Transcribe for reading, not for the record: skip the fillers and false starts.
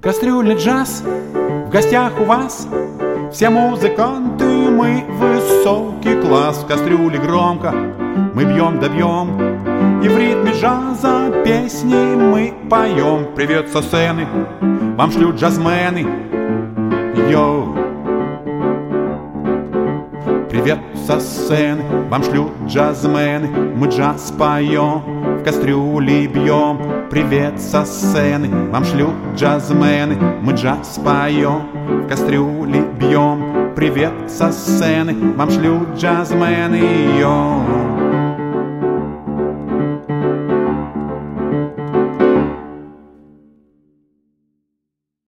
Кастрюльный джаз в гостях у вас. Все музыканты, мы высокий класс. В кастрюле громко мы бьем да бьем, и в ритме джаза песни мы поем. Привет со сцены вам шлют джазмены. Йоу. Привет со сцены вам шлют джазмены. Мы джаз поем, в кастрюле бьем. Привет со сцены вам шлют джазмены. Мы джаз поем, в кастрюле бьем. Привет со сцены вам шлют джазмены. Йоу.